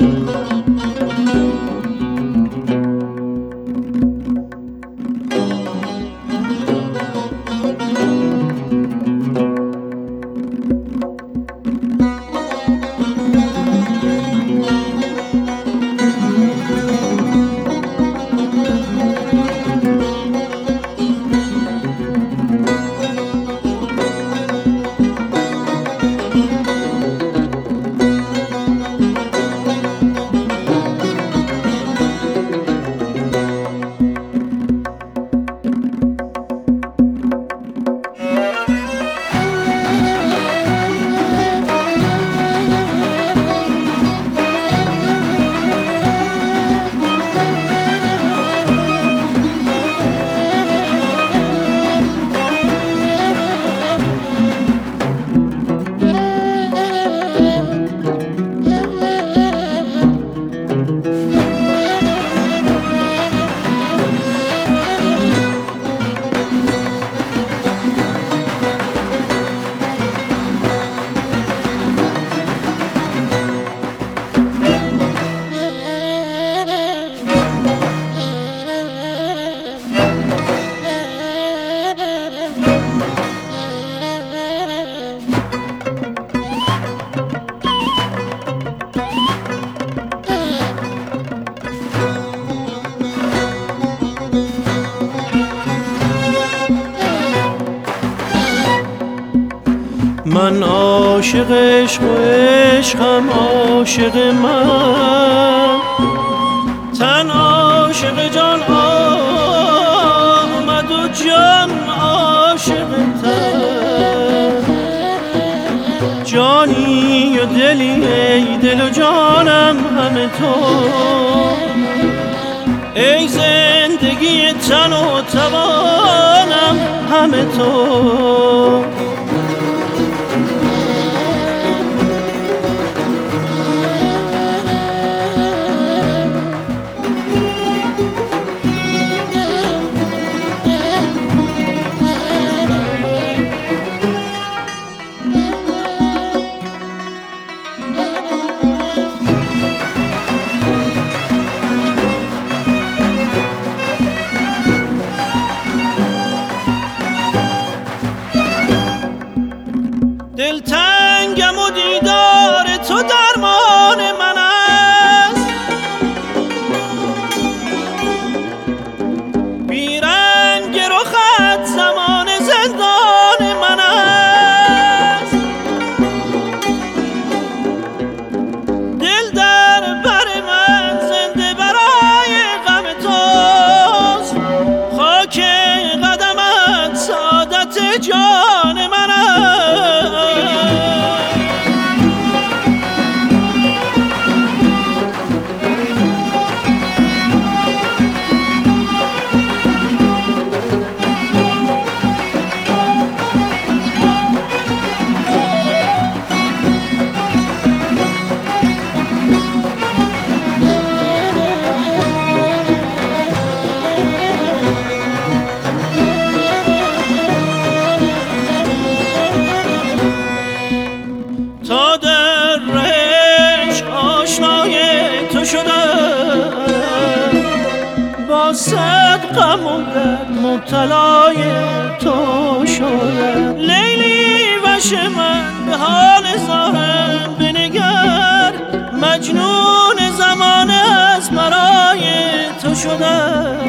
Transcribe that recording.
من عاشق عشق و عشقم عاشق من، تن عاشق جان آمد و جان عاشق تن. جانی و دلی ای دل و جانم همه تو، ای زندگی تن و توانم همه تو. دلتنگم و دیدار تو درمان من است، بیرنگ رخت زمان زندان من است. دل در بر من زنده برای غم توست، خاک قدمت سعادت جان من است. تا در رشق آشنای تو شدم، با صد غم و درد مبتلای تو شدم. لیلی وش من به حال زارم بنگر، مجنون زمانه از برای تو شدم.